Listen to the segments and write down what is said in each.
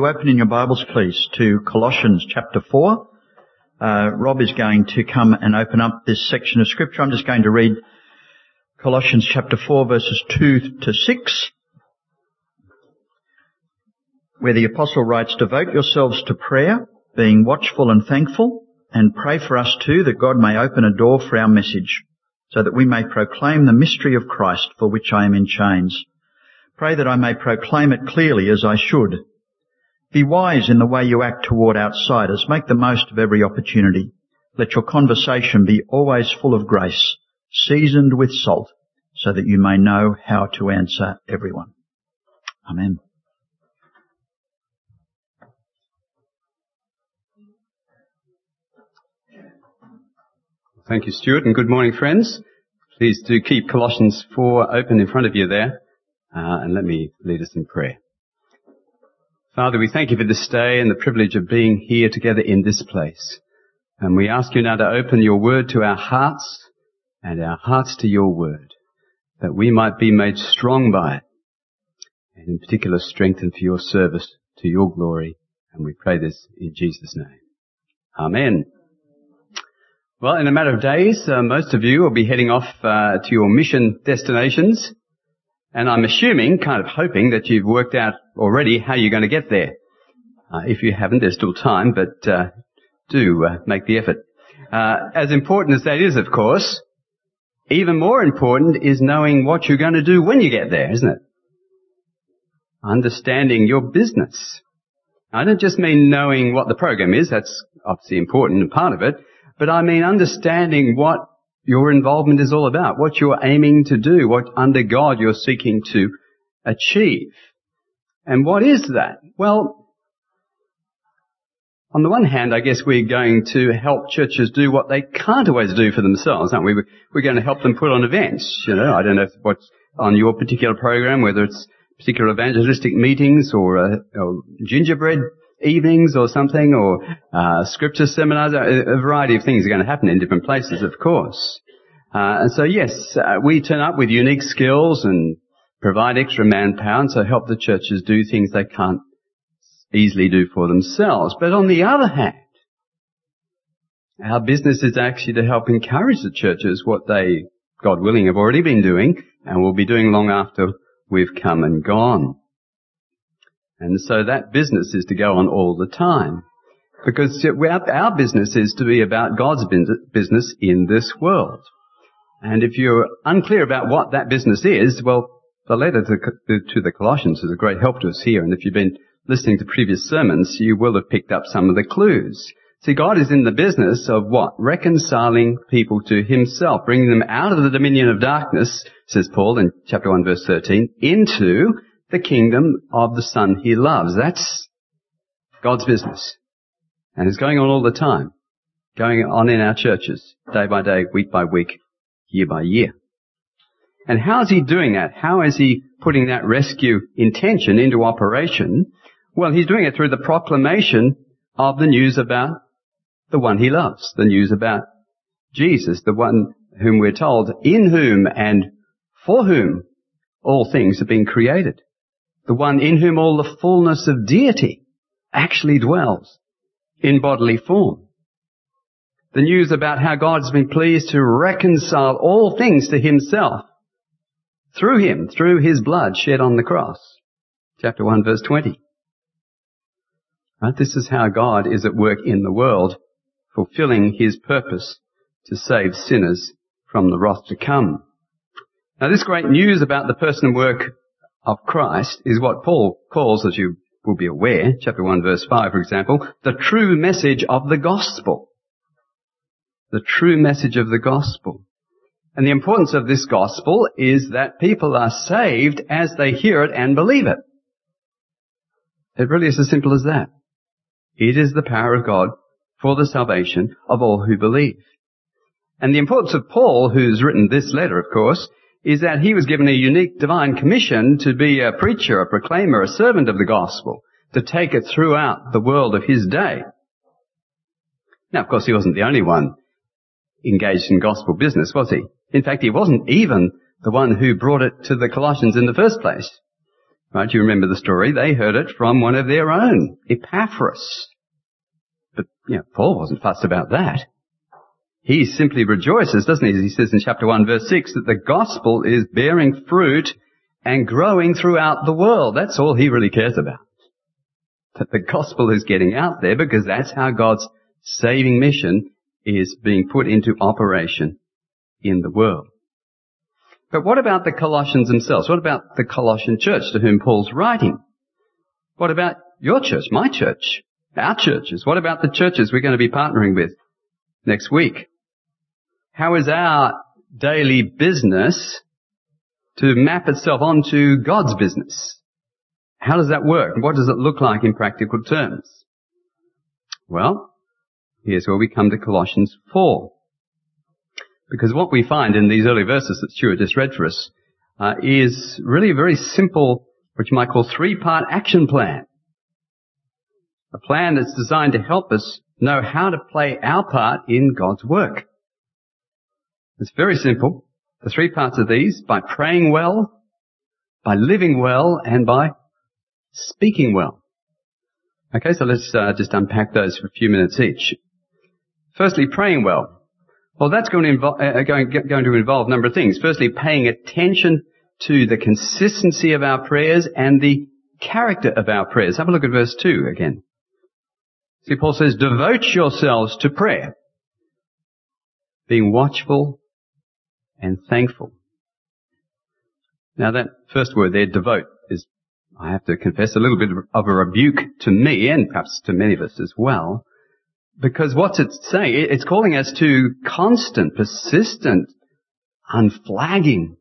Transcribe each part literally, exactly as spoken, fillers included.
you open in your Bibles, please, to Colossians chapter four. Uh, Rob is going to come and open up this section of Scripture. I'm just going to read Colossians chapter four, verses two to six, where the Apostle writes, "Devote yourselves to prayer, being watchful and thankful, and pray for us too, that God may open a door for our message, so that we may proclaim the mystery of Christ, for which I am in chains. Pray that I may proclaim it clearly as I should. Be wise in the way you act toward outsiders. Make the most of every opportunity. Let your conversation be always full of grace, seasoned with salt, so that you may know how to answer everyone." Amen. Thank you, Stuart, and good morning, friends. Please do keep Colossians four open in front of you there, uh, and let me lead us in prayer. Father, we thank you for this day and the privilege of being here together in this place. And we ask you now to open your word to our hearts and our hearts to your word, that we might be made strong by it, and in particular strengthened for your service to your glory. And we pray this in Jesus' name. Amen. Well, in a matter of days, uh, most of you will be heading off uh, to your mission destinations. And I'm assuming, kind of hoping, that you've worked out already how you're going to get there. Uh, if you haven't, there's still time, but uh, do uh, make the effort. Uh, as important as that is, of course, even more important is knowing what you're going to do when you get there, isn't it? Understanding your business. I don't just mean knowing what the program is, that's obviously important and part of it, but I mean understanding what your involvement is all about, what you're aiming to do, what under God you're seeking to achieve. And what is that? Well, on the one hand, I guess we're going to help churches do what they can't always do for themselves, aren't we? We're going to help them put on events. You know, I don't know what's on your particular program, whether it's particular evangelistic meetings or, uh, or gingerbread evenings or something, or uh, scripture seminars. A, a variety of things are going to happen in different places, of course. Uh, and so, yes, uh, we turn up with unique skills and provide extra manpower, and so help the churches do things they can't easily do for themselves. But on the other hand, our business is actually to help encourage the churches what they, God willing, have already been doing and will be doing long after we've come and gone. And so that business is to go on all the time. Because our business is to be about God's business in this world. And if you're unclear about what that business is, well, the letter to the Colossians is a great help to us here. And if you've been listening to previous sermons, you will have picked up some of the clues. See, God is in the business of what? Reconciling people to himself, bringing them out of the dominion of darkness, says Paul in chapter one, verse thirteen, into the kingdom of the Son he loves. That's God's business. And it's going on all the time. Going on in our churches, day by day, week by week, year by year. And how is he doing that? How is he putting that rescue intention into operation? Well, he's doing it through the proclamation of the news about the one he loves. The news about Jesus, the one whom we're told, in whom and for whom all things have been created. The one in whom all the fullness of deity actually dwells in bodily form. The news about how God's been pleased to reconcile all things to himself through him, through his blood shed on the cross. Chapter one, verse twenty. Right? This is how God is at work in the world, fulfilling his purpose to save sinners from the wrath to come. Now, this great news about the person and work of Christ is what Paul calls, as you will be aware, chapter one, verse five, for example, the true message of the gospel. The true message of the gospel. And the importance of this gospel is that people are saved as they hear it and believe it. It really is as simple as that. It is the power of God for the salvation of all who believe. And the importance of Paul, who's written this letter, of course, is that he was given a unique divine commission to be a preacher, a proclaimer, a servant of the gospel, to take it throughout the world of his day. Now, of course, he wasn't the only one engaged in gospel business, was he? In fact, he wasn't even the one who brought it to the Colossians in the first place. Right? You remember the story. They heard it from one of their own, Epaphras. But, you know, Paul wasn't fussed about that. He simply rejoices, doesn't he? As he says in chapter one, verse six, that the gospel is bearing fruit and growing throughout the world. That's all he really cares about. That the gospel is getting out there, because that's how God's saving mission is being put into operation in the world. But what about the Colossians themselves? What about the Colossian church to whom Paul's writing? What about your church, my church, our churches? What about the churches we're going to be partnering with next week? How is our daily business to map itself onto God's business? How does that work? What does it look like in practical terms? Well, here's where we come to Colossians four. Because what we find in these early verses that Stuart just read for us uh, is really a very simple, what you might call three-part action plan. A plan that's designed to help us know how to play our part in God's work. It's very simple. The three parts of these: by praying well, by living well, and by speaking well. Okay, so let's uh, just unpack those for a few minutes each. Firstly, praying well. Well, that's going to, invo- uh, going, going to involve a number of things. Firstly, paying attention to the consistency of our prayers and the character of our prayers. Have a look at verse two again. See, Paul says, devote yourselves to prayer, being watchful and thankful. Now that first word there, devote, is, I have to confess, a little bit of a rebuke to me and perhaps to many of us as well. Because what's it saying? It's calling us to constant, persistent, unflagging,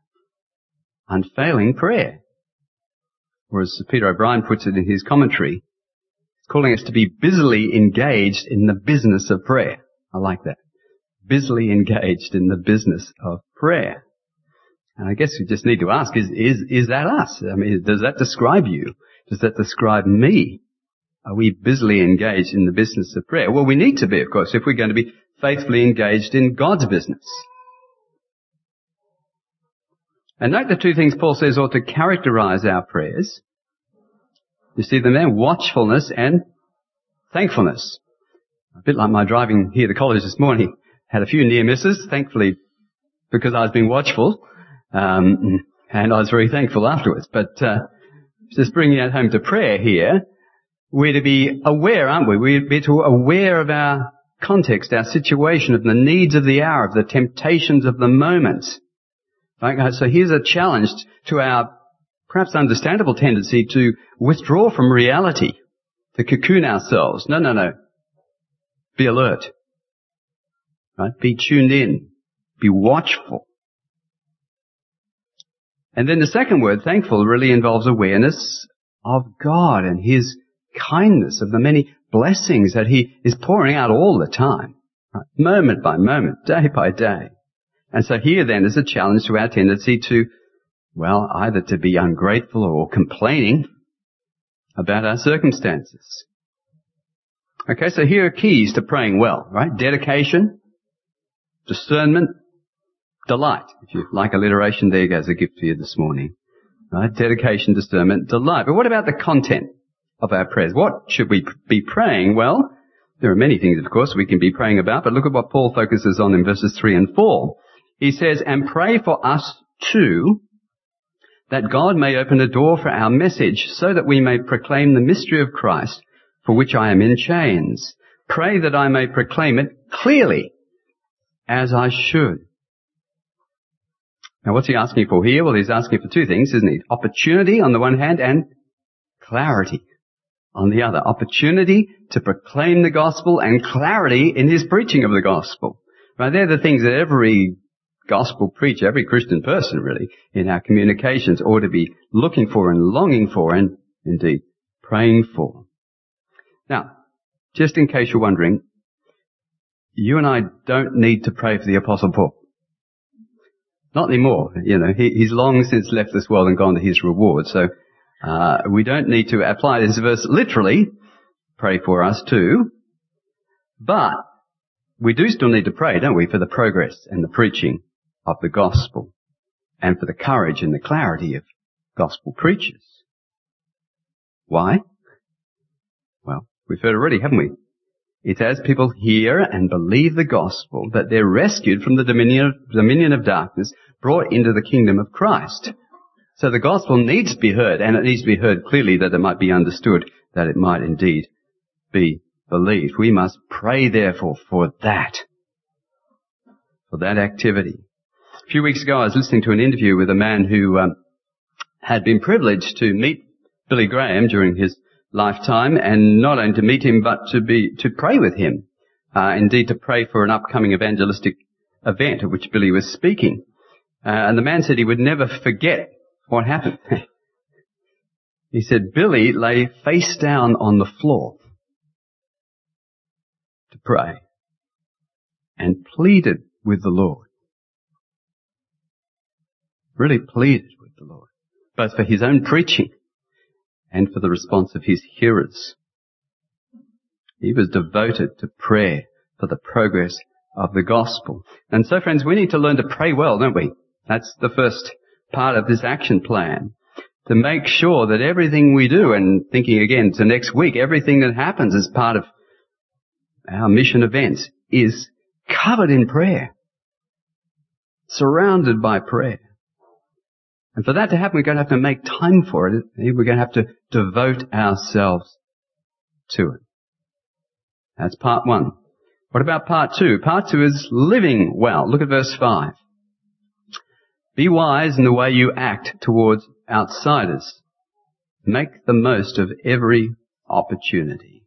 unfailing prayer. Or as Peter O'Brien puts it in his commentary, it's calling us to be busily engaged in the business of prayer. I like that. Busily engaged in the business of prayer. And I guess we just need to ask, is, is, is that us? I mean, does that describe you? Does that describe me? Are we busily engaged in the business of prayer? Well, we need to be, of course, if we're going to be faithfully engaged in God's business. And note the two things Paul says ought to characterize our prayers. You see them there? Watchfulness and thankfulness. A bit like my driving here to college this morning. Had a few near misses, thankfully, because I was being watchful. Um, and I was very thankful afterwards. But uh, just bringing it home to prayer here, we're to be aware, aren't we? We're to be aware of our context, our situation, of the needs of the hour, of the temptations of the moment. Right? So here's a challenge to our perhaps understandable tendency to withdraw from reality, to cocoon ourselves. No, no, no. Be alert. Right? Be tuned in. Be watchful. And then the second word, thankful, really involves awareness of God and His kindness, of the many blessings that He is pouring out all the time, right? Moment by moment, day by day. And so here then is a challenge to our tendency to, well, either to be ungrateful or complaining about our circumstances. Okay, so here are keys to praying well, right? Dedication, discernment, delight. If you like alliteration, there goes a gift for you this morning. Right? Dedication, discernment, delight. But what about the content of our prayers? What should we be praying? Well, there are many things, of course, we can be praying about, but look at what Paul focuses on in verses three and four. He says, and pray for us too, that God may open a door for our message, so that we may proclaim the mystery of Christ, for which I am in chains. Pray that I may proclaim it clearly, as I should. Now, what's he asking for here? Well, he's asking for two things, isn't he? Opportunity on the one hand and clarity on the other. Opportunity to proclaim the gospel and clarity in his preaching of the gospel. Right? They're the things that every gospel preacher, every Christian person really, in our communications ought to be looking for and longing for and indeed praying for. Now, just in case you're wondering, you and I don't need to pray for the Apostle Paul. Not anymore. You know, he, he's long since left this world and gone to his reward. So uh, we don't need to apply this verse literally. Pray for us too. But we do still need to pray, don't we, for the progress and the preaching of the gospel and for the courage and the clarity of gospel preachers. Why? Well, we've heard already, haven't we? It's as people hear and believe the gospel that they're rescued from the dominion of, dominion of darkness, brought into the kingdom of Christ. So the gospel needs to be heard, and it needs to be heard clearly that it might be understood, that it might indeed be believed. We must pray, therefore, for that, for that activity. A few weeks ago, I was listening to an interview with a man who um, had been privileged to meet Billy Graham during his lifetime, and not only to meet him, but to be to pray with him, uh, indeed to pray for an upcoming evangelistic event at which Billy was speaking. Uh, and the man said he would never forget what happened. He said Billy lay face down on the floor to pray and pleaded with the Lord. Really pleaded with the Lord, both for his own preaching and for the response of his hearers. He was devoted to prayer for the progress of the gospel. And so, friends, we need to learn to pray well, don't we? That's the first part of this action plan, to make sure that everything we do, and thinking again to next week, everything that happens as part of our mission events is covered in prayer, surrounded by prayer. And for that to happen, we're going to have to make time for it. We're going to have to devote ourselves to it. That's part one. What about part two? Part two is living well. Look at verse five. Be wise in the way you act towards outsiders. Make the most of every opportunity.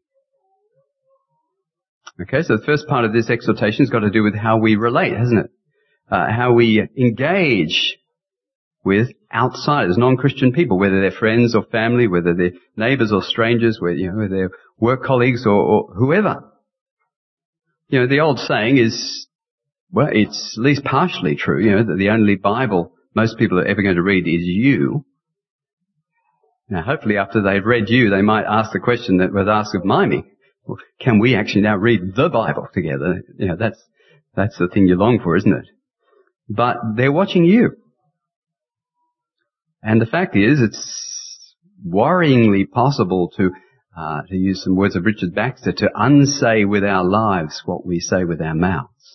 Okay, so the first part of this exhortation has got to do with how we relate, hasn't it? Uh, how we engage with outsiders, non-Christian people, whether they're friends or family, whether they're neighbours or strangers, whether, you know, whether they're work colleagues or, or whoever. You know, the old saying is, well, it's at least partially true, you know, that the only Bible most people are ever going to read is you. Now, hopefully after they've read you, they might ask the question that was asked of Mimey. Well, can we actually now read the Bible together? You know, that's, that's the thing you long for, isn't it? But they're watching you. And the fact is, it's worryingly possible to, uh, to use some words of Richard Baxter, to unsay with our lives what we say with our mouths.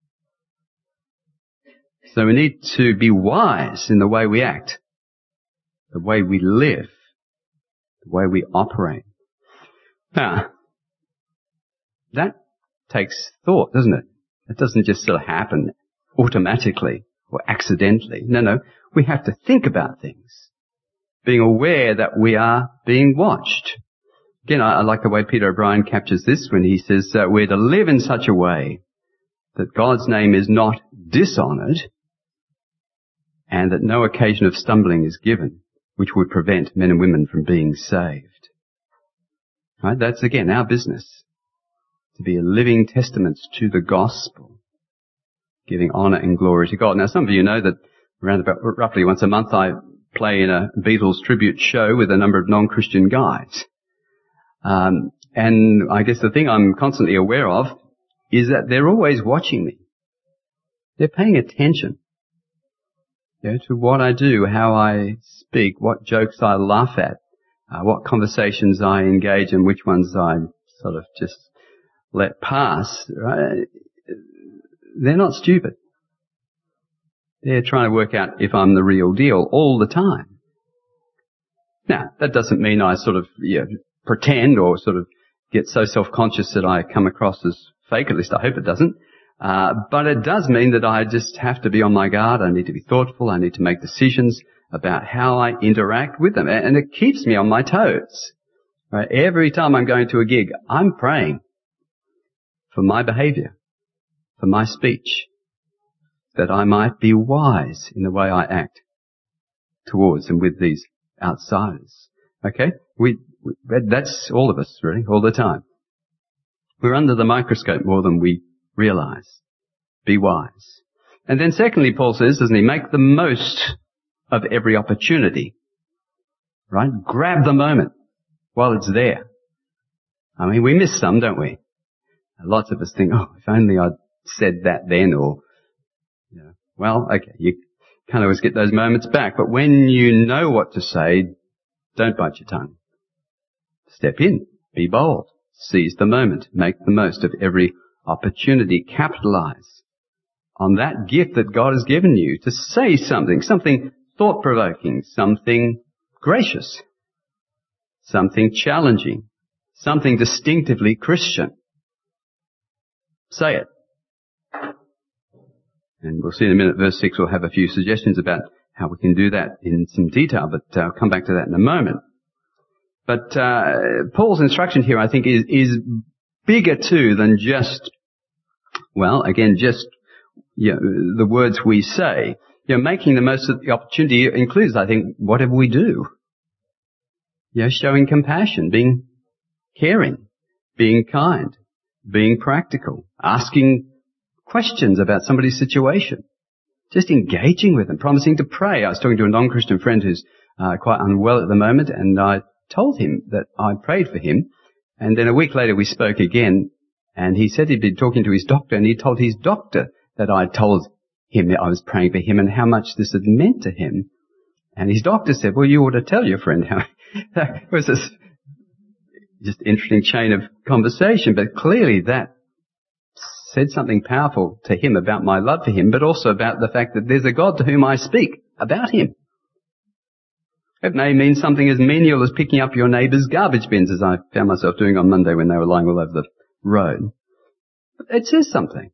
So we need to be wise in the way we act, the way we live, the way we operate. Now, that takes thought, doesn't it? It doesn't just sort of happen automatically or accidentally. No, no. We have to think about things, being aware that we are being watched. Again, I, I like the way Peter O'Brien captures this when he says that we're to live in such a way that God's name is not dishonoured and that no occasion of stumbling is given which would prevent men and women from being saved. Right? That's, again, our business, to be a living testament to the gospel, giving honour and glory to God. Now, some of you know that around about roughly once a month I play in a Beatles tribute show with a number of non-Christian guys. Um, and I guess the thing I'm constantly aware of is that they're always watching me. They're paying attention, you know, to what I do, how I speak, what jokes I laugh at, uh, what conversations I engage in, which ones I sort of just let pass. Right? They're not stupid. They're trying to work out if I'm the real deal all the time. Now, that doesn't mean I sort of, you know, pretend or sort of get so self-conscious that I come across as fake. At least I hope it doesn't. Uh, but it does mean that I just have to be on my guard. I need to be thoughtful. I need to make decisions about how I interact with them. And it keeps me on my toes. Right? Every time I'm going to a gig, I'm praying for my behaviour, for my speech, that I might be wise in the way I act towards and with these outsiders. Okay? We, we, that's all of us, really, all the time. We're under the microscope more than we realize. Be wise. And then secondly, Paul says, doesn't he, make the most of every opportunity. Right? Grab the moment while it's there. I mean, we miss some, don't we? Lots of us think, oh, if only I'd said that then, or, you know, well, okay, you can't always get those moments back, but when you know what to say, don't bite your tongue. step in, be bold, seize the moment, make the most of every opportunity, capitalize on that gift that God has given you to say something, something thought-provoking, something gracious, something challenging, something distinctively Christian. Say it. And we'll see in a minute, verse six, we'll have a few suggestions about how we can do that in some detail, but uh, I'll come back to that in a moment. But uh, Paul's instruction here, I think, is, is bigger too than just, well, again, just you know, the words we say. You know, making the most of the opportunity includes, I think, whatever we do. You know, showing compassion, being caring, being kind, being practical, asking questions about somebody's situation, just engaging with them, promising to pray. I was talking to a non-Christian friend who's uh, quite unwell at the moment, and I told him that I prayed for him, and then a week later we spoke again, and he said he'd been talking to his doctor, and he told his doctor that I told him that I was praying for him and how much this had meant to him. And his doctor said, well, you ought to tell your friend how. It was this just interesting chain of conversation, but clearly that said something powerful to him about my love for him, but also about the fact that there's a God to whom I speak about him. It may mean something as menial as picking up your neighbour's garbage bins, as I found myself doing on Monday when they were lying all over the road. But it says something.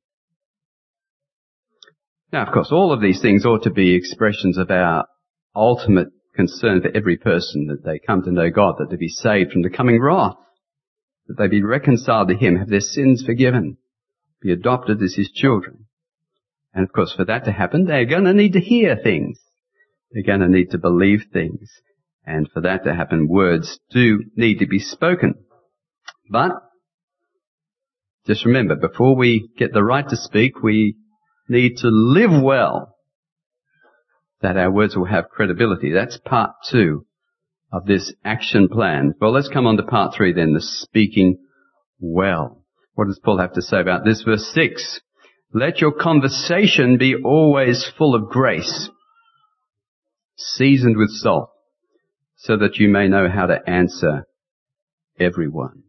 Now, of course, all of these things ought to be expressions of our ultimate concern for every person, that they come to know God, that they be saved from the coming wrath, that they be reconciled to him, have their sins forgiven, be adopted as his children. And of course, for that to happen, they're going to need to hear things. They're going to need to believe things. And for that to happen, words do need to be spoken. But just remember, before we get the right to speak, we need to live well, that our words will have credibility. That's part two of this action plan. Well, let's come on to part three then, the speaking well. What does Paul have to say about this? Verse six, let your conversation be always full of grace, seasoned with salt, so that you may know how to answer everyone.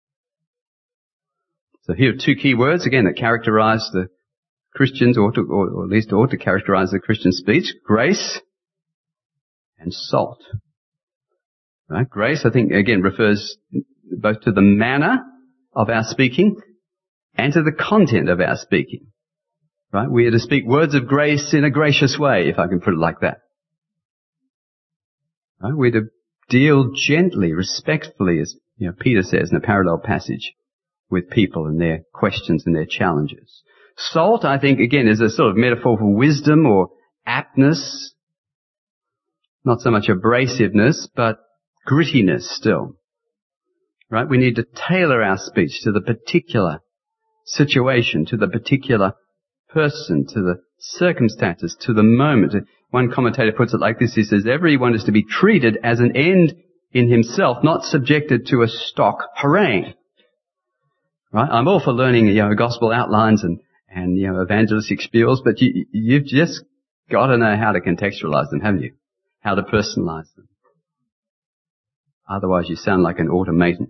So here are two key words, again, that characterize the Christians, or, to, or at least ought to characterize the Christian speech: grace and salt. Right? Grace, I think, again, refers both to the manner of our speaking and to the content of our speaking. Right? We are to speak words of grace in a gracious way, if I can put it like that. Right? We're to deal gently, respectfully, as you know, Peter says in a parallel passage, with people and their questions and their challenges. Salt, I think, again, is a sort of metaphor for wisdom or aptness. Not so much abrasiveness, but grittiness still. Right? We need to tailor our speech to the particular situation, to the particular person, to the circumstances, to the moment. One commentator puts it like this. He says, everyone is to be treated as an end in himself, not subjected to a stock harangue. Right? I'm all for learning, you know, gospel outlines and and, you know, evangelistic spiels, but you, you've just got to know how to contextualize them, haven't you? How to personalize them. Otherwise you sound like an automaton.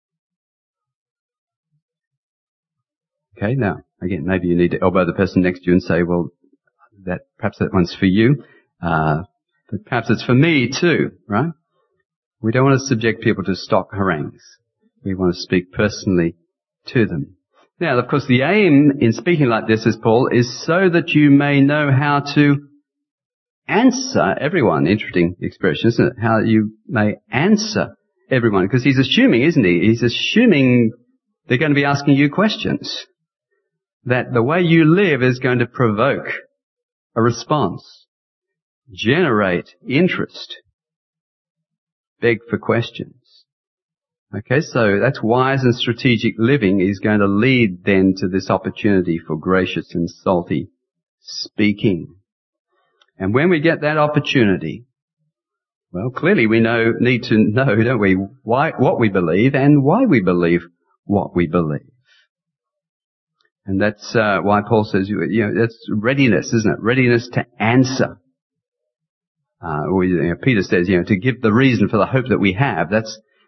Okay, now, again, maybe you need to elbow the person next to you and say, well, that, perhaps that one's for you, uh, but perhaps it's for me too, right? We don't want to subject people to stock harangues. We want to speak personally to them. Now, of course, the aim in speaking like this, as Paul, is so that you may know how to answer everyone. Interesting expression, isn't it? How you may answer everyone. Because he's assuming, isn't he? He's assuming they're going to be asking you questions. That the way you live is going to provoke a response, generate interest, beg for questions. Okay, so that's wise and strategic living is going to lead then to this opportunity for gracious and salty speaking. And when we get that opportunity, well, clearly we know, need to know, don't we, why, what we believe and why we believe what we believe. And that's uh, why Paul says, you know, that's readiness, isn't it? Readiness to answer. Uh, or, you know, Peter says, you know, to give the reason for the hope that we have. That's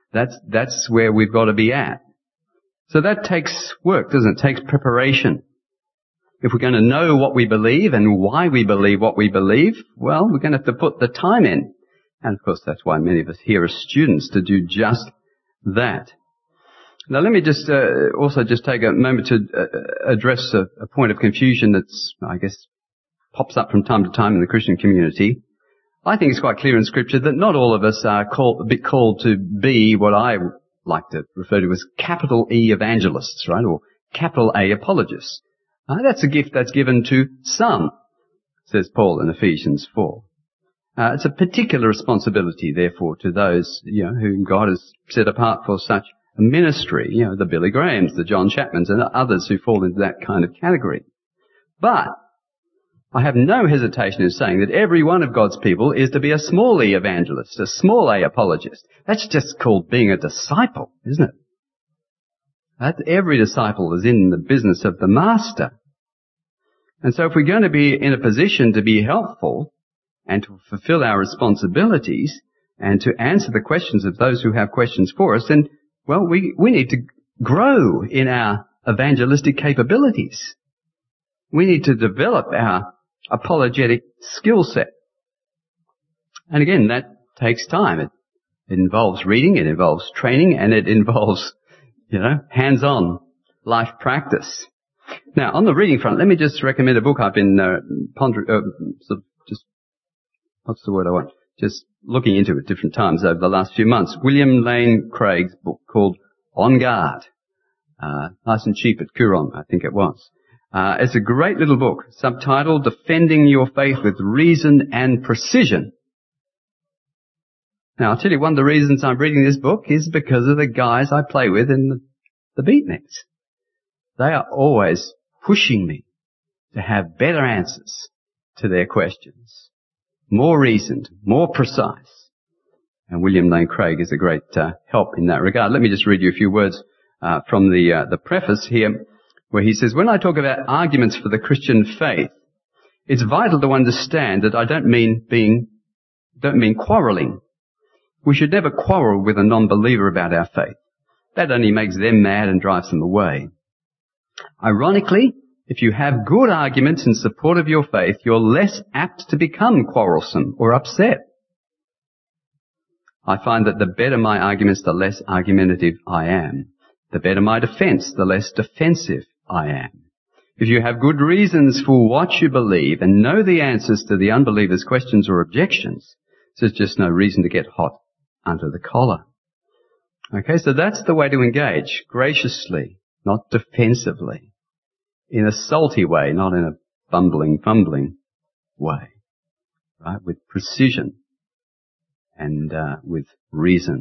That's, that's where we've got to be at. So that takes work, doesn't it? It takes preparation. If we're going to know what we believe and why we believe what we believe, well, we're going to have to put the time in. And of course, that's why many of us here are students, to do just that. Now, let me just uh, also just take a moment to uh, address a, a point of confusion that's, I guess, pops up from time to time in the Christian community. I think it's quite clear in Scripture that not all of us are called, a bit called to be what I like to refer to as capital E evangelists, right, or capital A apologists. Uh, that's a gift that's given to some, says Paul in Ephesians four. Uh, it's a particular responsibility, therefore, to those, you know, whom God has set apart for such a ministry, you know, the Billy Grahams, the John Chapmans, and others who fall into that kind of category. But I have no hesitation in saying that every one of God's people is to be a small E evangelist, a small A apologist. That's just called being a disciple, isn't it? That every disciple is in the business of the master. And so if we're going to be in a position to be helpful and to fulfill our responsibilities and to answer the questions of those who have questions for us, then, well, we, we need to grow in our evangelistic capabilities. We need to develop our apologetic skill set. And again, that takes time. It, it involves reading, it involves training, and it involves, you know, hands-on life practice. Now, on the reading front, let me just recommend a book I've been uh, pondering, uh, sort of just, what's the word I want? Just looking into at different times over the last few months. William Lane Craig's book called On Guard. Uh, nice and cheap at Koorong, I think it was. Uh, it's a great little book, subtitled Defending Your Faith with Reason and Precision. Now, I'll tell you, one of the reasons I'm reading this book is because of the guys I play with in the, the beatniks. They are always pushing me to have better answers to their questions. More reasoned, more precise. And William Lane Craig is a great uh, help in that regard. Let me just read you a few words uh, from the uh, the preface here, where he says, when I talk about arguments for the Christian faith, it's vital to understand that I don't mean being, don't mean quarrelling. We should never quarrel with a non-believer about our faith. That only makes them mad and drives them away. Ironically, if you have good arguments in support of your faith, you're less apt to become quarrelsome or upset. I find that the better my arguments, the less argumentative I am. The better my defense, the less defensive I am. If you have good reasons for what you believe and know the answers to the unbeliever's questions or objections, there's just no reason to get hot under the collar. Okay, so that's the way to engage, graciously, not defensively, in a salty way, not in a bumbling, fumbling way, right, with precision and uh, with reason.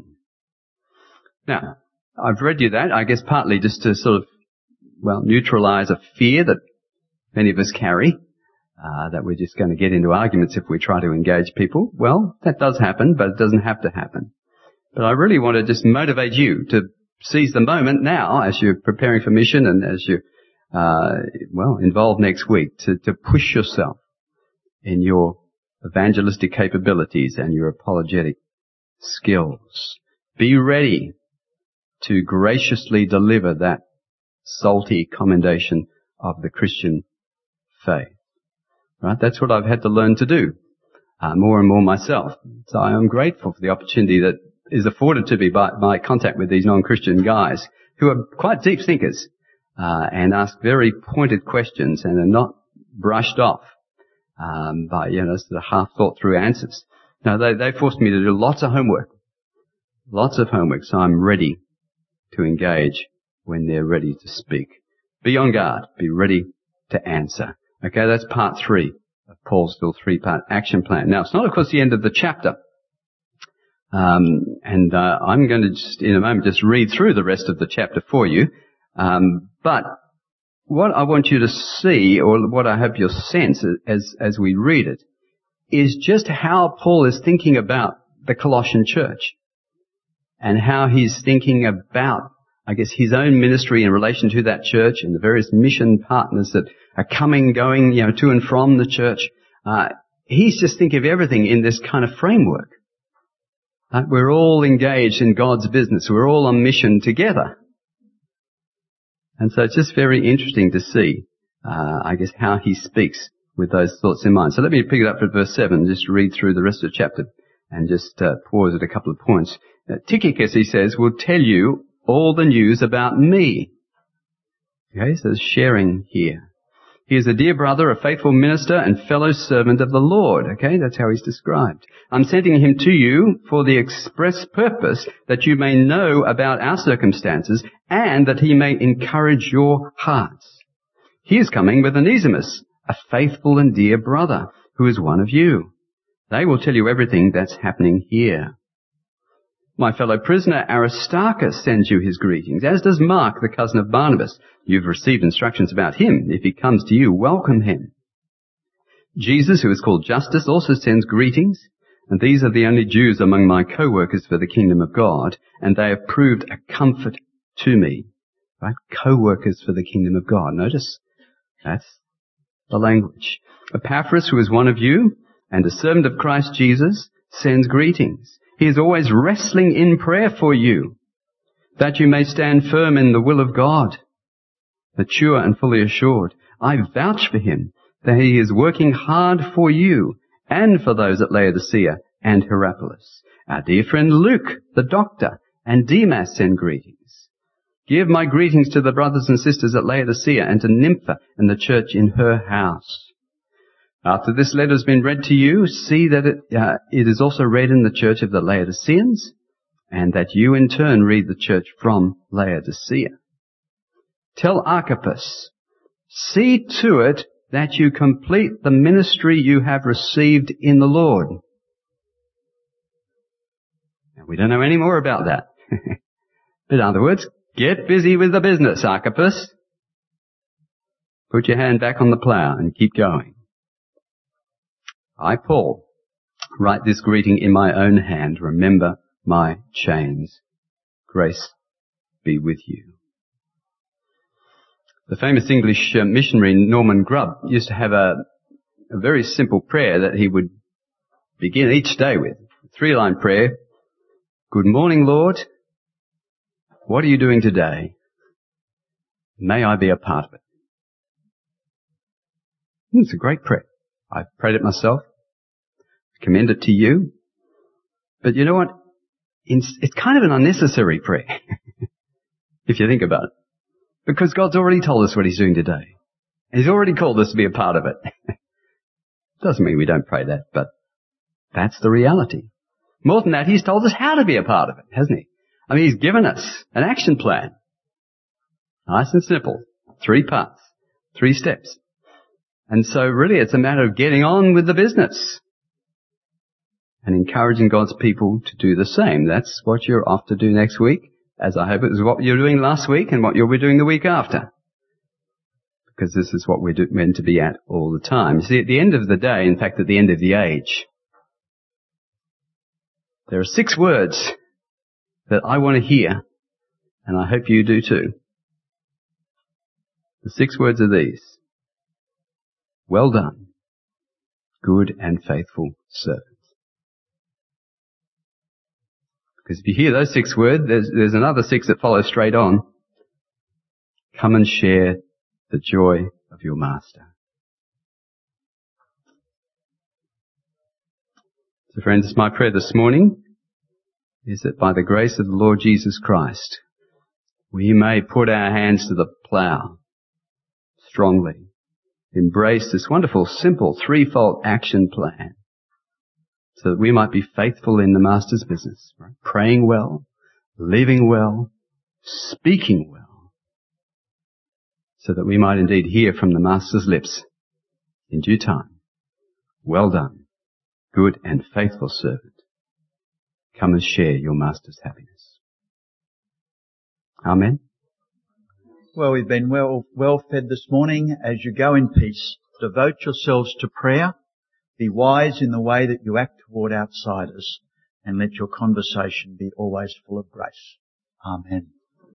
Now, I've read you that, I guess partly just to sort of, well, neutralize a fear that many of us carry, uh, that we're just going to get into arguments if we try to engage people. Well, that does happen, but it doesn't have to happen. But I really want to just motivate you to seize the moment now as you're preparing for mission and as you, uh, well, involved next week to, to push yourself in your evangelistic capabilities and your apologetic skills. Be ready to graciously deliver that salty commendation of the Christian faith. Right? That's what I've had to learn to do, uh, more and more myself. So I am grateful for the opportunity that is afforded to me by my contact with these non-Christian guys who are quite deep thinkers, uh, and ask very pointed questions and are not brushed off, um, by, you know, sort of half thought through answers. Now they, they forced me to do lots of homework, lots of homework, so I'm ready to engage when they're ready to speak. Be on guard. Be ready to answer. Okay, that's part three of Paul's little three-part action plan. Now, it's not, of course, the end of the chapter. Um, and uh, I'm going to just, in a moment, just read through the rest of the chapter for you. Um, but what I want you to see, or what I hope you'll sense as, as we read it, is just how Paul is thinking about the Colossian church and how he's thinking about, I guess, his own ministry in relation to that church and the various mission partners that are coming, going, you know, to and from the church. Uh, he's just thinking of everything in this kind of framework. Uh, we're all engaged in God's business. We're all on mission together. And so it's just very interesting to see, uh, I guess, how he speaks with those thoughts in mind. So let me pick it up at verse seven, just read through the rest of the chapter and just uh, pause at a couple of points. Uh, Tychicus, he says, will tell you all the news about me. Okay, so there's sharing here. He is a dear brother, a faithful minister, and fellow servant of the Lord. Okay, that's how he's described. I'm sending him to you for the express purpose that you may know about our circumstances and that he may encourage your hearts. He is coming with Onesimus, a faithful and dear brother, who is one of you. They will tell you everything that's happening here. My fellow prisoner Aristarchus sends you his greetings, as does Mark, the cousin of Barnabas. You've received instructions about him. If he comes to you, welcome him. Jesus, who is called Justus, also sends greetings, and these are the only Jews among my co-workers for the kingdom of God, and they have proved a comfort to me. Right? Co-workers for the kingdom of God. Notice, that's the language. Epaphras, who is one of you, and a servant of Christ Jesus, sends greetings. He is always wrestling in prayer for you, that you may stand firm in the will of God, mature and fully assured. I vouch for him that he is working hard for you and for those at Laodicea and Hierapolis. Our dear friend Luke, the doctor, and Demas send greetings. Give my greetings to the brothers and sisters at Laodicea and to Nympha and the church in her house. After this letter has been read to you, see that it, uh, it is also read in the church of the Laodiceans, and that you in turn read the church from Laodicea. Tell Archippus, see to it that you complete the ministry you have received in the Lord. Now, we don't know any more about that. But in other words, get busy with the business, Archippus. Put your hand back on the plow and keep going. I, Paul, write this greeting in my own hand. Remember my chains. Grace be with you. The famous English uh, missionary Norman Grubb used to have a, a very simple prayer that he would begin each day with. A three-line prayer. Good morning, Lord. What are you doing today? May I be a part of it. It's a great prayer. I've prayed it myself. Commend it to you. But you know what? It's, it's kind of an unnecessary prayer, if you think about it. Because God's already told us what he's doing today. He's already called us to be a part of it. Doesn't mean we don't pray that, but that's the reality. More than that, he's told us how to be a part of it, hasn't he? I mean, he's given us an action plan. Nice and simple. Three parts. Three steps. And so really it's a matter of getting on with the business and encouraging God's people to do the same. That's what you're off to do next week, as I hope it was what you're doing last week and what you'll be doing the week after. Because this is what we're meant to be at all the time. You see, at the end of the day, in fact, at the end of the age, there are six words that I want to hear, and I hope you do too. The six words are these. Well done, good and faithful servant. Because if you hear those six words, there's, there's another six that follow straight on. Come and share the joy of your master. So friends, my prayer this morning is that by the grace of the Lord Jesus Christ, we may put our hands to the plow strongly. Embrace this wonderful, simple, threefold action plan so that we might be faithful in the Master's business, right? Praying well, living well, speaking well, so that we might indeed hear from the Master's lips in due time. Well done, good and faithful servant. Come and share your Master's happiness. Amen. Well, we've been well, well fed this morning. As you go in peace, devote yourselves to prayer. Be wise in the way that you act toward outsiders, and let your conversation be always full of grace. Amen.